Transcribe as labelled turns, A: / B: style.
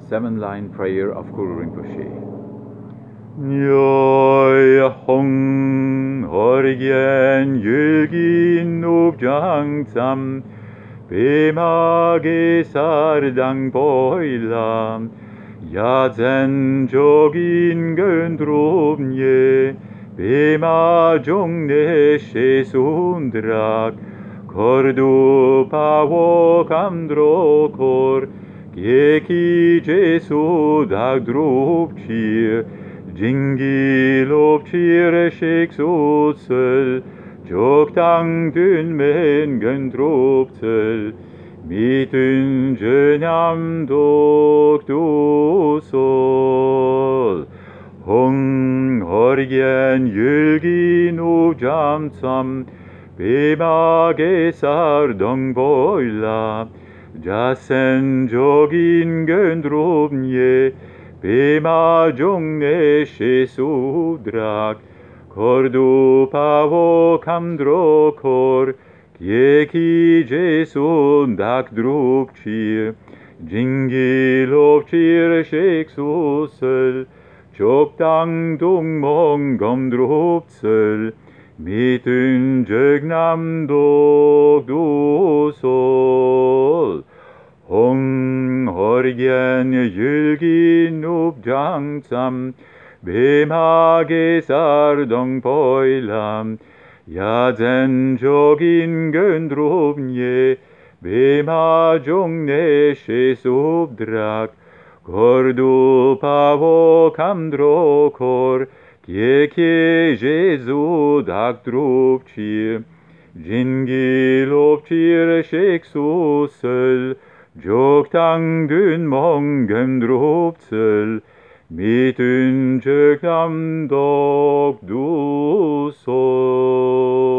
A: 7-line prayer of Guru Rinpoche.
B: Nhoi hong orgen yulgin ubjang tsam bemage sardang boilam yazen jogin göndrobnye bema jongne shesundrak kordu pawo kamdrokor Geki Jesu dagdrupchir Jingil opchir sheksotsel Joktang dun men gandroptsel Mitun jenam dok dosol Hong horgen yulgin ujam tsam Bema gesar dong boila Jasen jogin göndrobnye Bema jongne shesudrak Kordu pavo kamdrokor Kieki jesun dak drupchir Jingil opchir sheksusel Choktang dung mong gomdroptsel Mitun jegnam dok dosol Hong horgen yulgin ubjang tsam Bemage sardong poilam Yazen jogin göndrobnye Bema jongne shesubdrak Kordu pavo kamdrokor Kieki Jesu dagdrupchir Jingil opchir sheksusel Joktang dun mong gandroptsel Mitun jegnam dok dusol